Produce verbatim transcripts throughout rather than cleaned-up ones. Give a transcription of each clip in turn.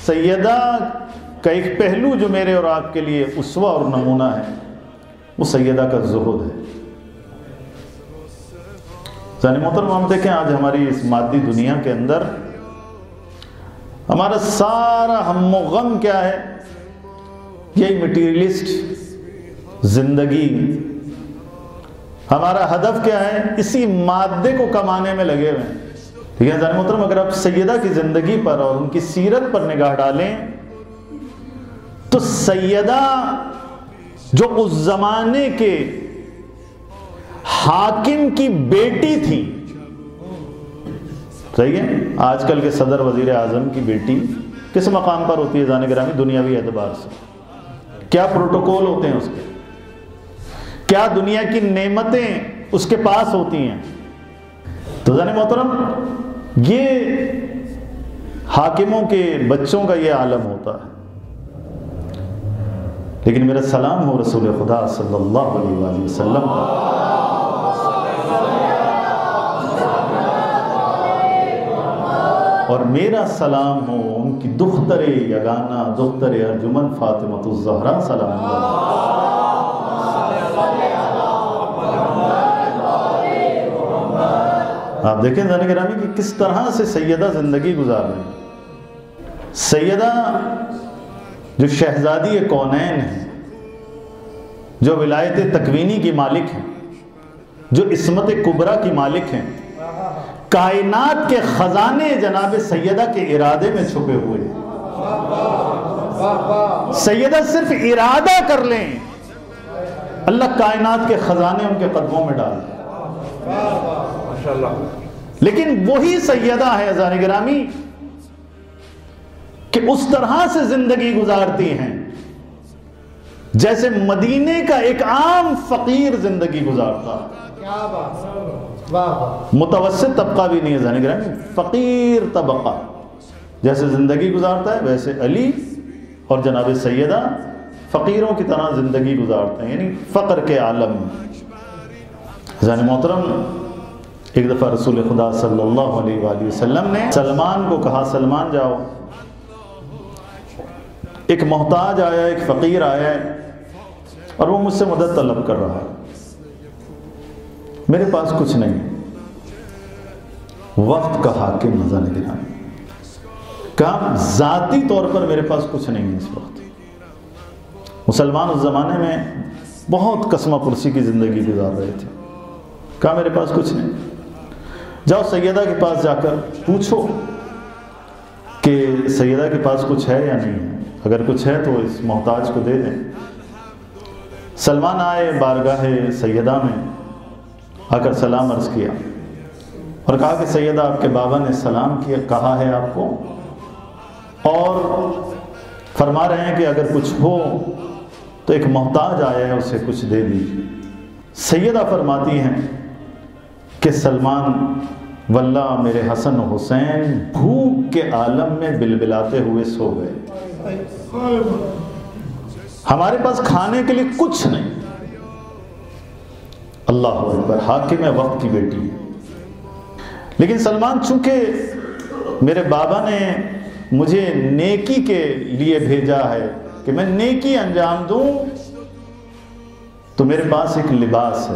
سیدہ کا ایک پہلو جو میرے اور آپ کے لیے اسوہ اور نمونہ ہے وہ سیدہ کا زہد ہے۔ ذہن محترم، ہم دیکھیں آج ہماری اس مادی دنیا کے اندر ہمارا سارا ہم و غم کیا ہے؟ یہی مٹیریلسٹ زندگی۔ ہمارا ہدف کیا ہے؟ اسی مادے کو کمانے میں لگے ہوئے ہیں۔ ٹھیک ہے ذہن محترم، اگر آپ سیدہ کی زندگی پر اور ان کی سیرت پر نگاہ ڈالیں تو سیدہ جو اس زمانے کے حاکم کی بیٹی تھی، صحیح ہے، آج کل کے صدر وزیر اعظم کی بیٹی کس مقام پر ہوتی ہے ذہن گرامی؟ دنیاوی اعتبار سے کیا پروٹوکول ہوتے ہیں اس کے، کیا دنیا کی نعمتیں اس کے پاس ہوتی ہیں؟ تو ذہن محترم، یہ حاکموں کے بچوں کا یہ عالم ہوتا ہے۔ لیکن میرا سلام ہو رسول خدا صلی اللہ علیہ وآلہ وسلم پر، اور میرا سلام ہو ان کی دختر یگانہ، دختر ارجمن فاطمۃ الزہرا سلام اللہ۔ آپ دیکھیں ذہن گرامی کہ کس طرح سے سیدہ زندگی گزار رہے ہیں۔ سیدہ جو شہزادی کونین ہیں، جو ولایت تکوینی کی مالک ہیں، جو عصمت کبریٰ کی مالک ہیں، کائنات کے خزانے جناب سیدہ کے ارادے میں چھپے ہوئے ہیں۔ سیدہ صرف ارادہ کر لیں، اللہ کائنات کے خزانے ان کے قدموں میں ڈال دیں۔ لیکن وہی سیدہ ہے ذہن گرامی کہ اس طرح سے زندگی گزارتی ہیں جیسے مدینے کا ایک عام فقیر زندگی گزارتا ہے۔ متوسط طبقہ بھی نہیں ہے ذہن گرامی، فقیر طبقہ جیسے زندگی گزارتا ہے ویسے علی اور جناب سیدہ فقیروں کی طرح زندگی گزارتے ہیں، یعنی فقر کے عالم میں۔ ذہن محترم، ایک دفعہ رسول خدا صلی اللہ علیہ وآلہ وسلم نے سلمان کو کہا، سلمان جاؤ، ایک محتاج آیا، ایک فقیر آیا ہے اور وہ مجھ سے مدد طلب کر رہا ہے، میرے پاس کچھ نہیں، وقت کا حاکم نظر نہیں دکھانا، کہا ذاتی طور پر میرے پاس کچھ نہیں ہے اس وقت۔ مسلمان اس زمانے میں بہت قسمہ پرسی کی زندگی گزار رہے تھے، کہا میرے پاس کچھ نہیں، جاؤ سیدہ کے پاس جا کر پوچھو کہ سیدہ کے پاس کچھ ہے یا نہیں ہے، اگر کچھ ہے تو اس محتاج کو دے دیں۔ سلمان آئے بارگاہ سیدہ میں، آ کر سلام عرض کیا اور کہا کہ سیدہ آپ کے بابا نے سلام کیا، کہا ہے آپ کو، اور فرما رہے ہیں کہ اگر کچھ ہو تو ایک محتاج آیا ہے اسے کچھ دے دیجیے۔ سیدہ فرماتی ہیں کہ سلمان واللہ میرے حسن و حسین بھوک کے عالم میں بلبلاتے ہوئے سو گئے، ہمارے پاس کھانے کے لیے کچھ نہیں۔ اللہ اکبر، حاکم وقت کی بیٹی ہے۔ لیکن سلمان چونکہ میرے بابا نے مجھے نیکی کے لیے بھیجا ہے کہ میں نیکی انجام دوں، تو میرے پاس ایک لباس ہے،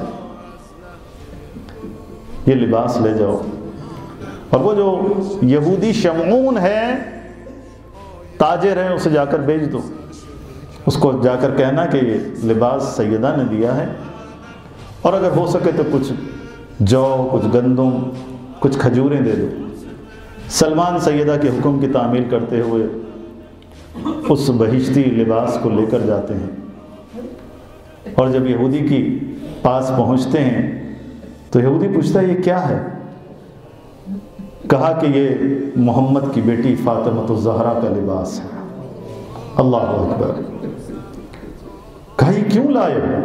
یہ لباس لے جاؤ، اور وہ جو یہودی شمعون ہے تاجر ہے اسے جا کر بیچ دو، اس کو جا کر کہنا کہ یہ لباس سیدہ نے دیا ہے، اور اگر ہو سکے تو کچھ جو، کچھ گندم، کچھ کھجوریں دے دو۔ سلمان سیدہ کے حکم کی تعمیل کرتے ہوئے اس بہشتی لباس کو لے کر جاتے ہیں، اور جب یہودی کی پاس پہنچتے ہیں تو یہودی پوچھتا ہے یہ کیا ہے؟ کہا کہ یہ محمد کی بیٹی فاطمۃ الزہرا کا لباس ہے۔ اللہ اکبر، کہا یہ کیوں لائے ہو؟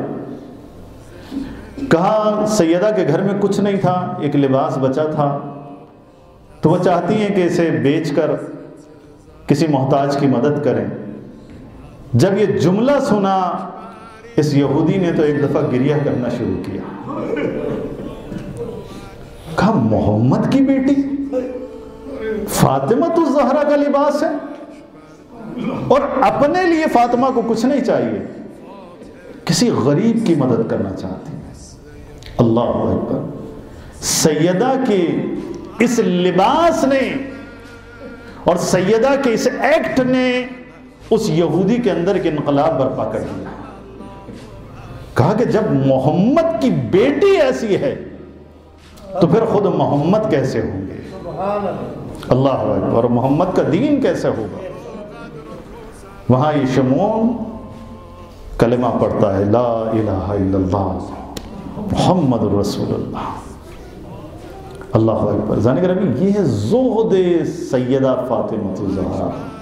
کہا سیدہ کے گھر میں کچھ نہیں تھا، ایک لباس بچا تھا، تو وہ چاہتی ہیں کہ اسے بیچ کر کسی محتاج کی مدد کریں۔ جب یہ جملہ سنا اس یہودی نے تو ایک دفعہ گریہ کرنا شروع کیا، کہا محمد کی بیٹی فاطمۃ الزہرا کا لباس ہے، اور اپنے لیے فاطمہ کو کچھ نہیں چاہیے، کسی غریب کی مدد کرنا چاہتی ہیں۔ اللہ اکبر۔ سیدہ کے اس لباس نے اور سیدہ کے اس ایکٹ نے اس یہودی کے اندر ایک انقلاب برپا کر دیا۔ کہا کہ جب محمد کی بیٹی ایسی ہے تو پھر خود محمد کیسے ہوں گے؟ اللہ اکبر۔ اور محمد کا دین کیسے ہوگا؟ وہاں یہ شمعون کلمہ پڑھتا ہے، لا الہ الا اللہ محمد رسول اللہ۔ اللہ اکبر۔ ذہن کریں، یہ ہے زہد سیدہ فاطمہ الزہرا۔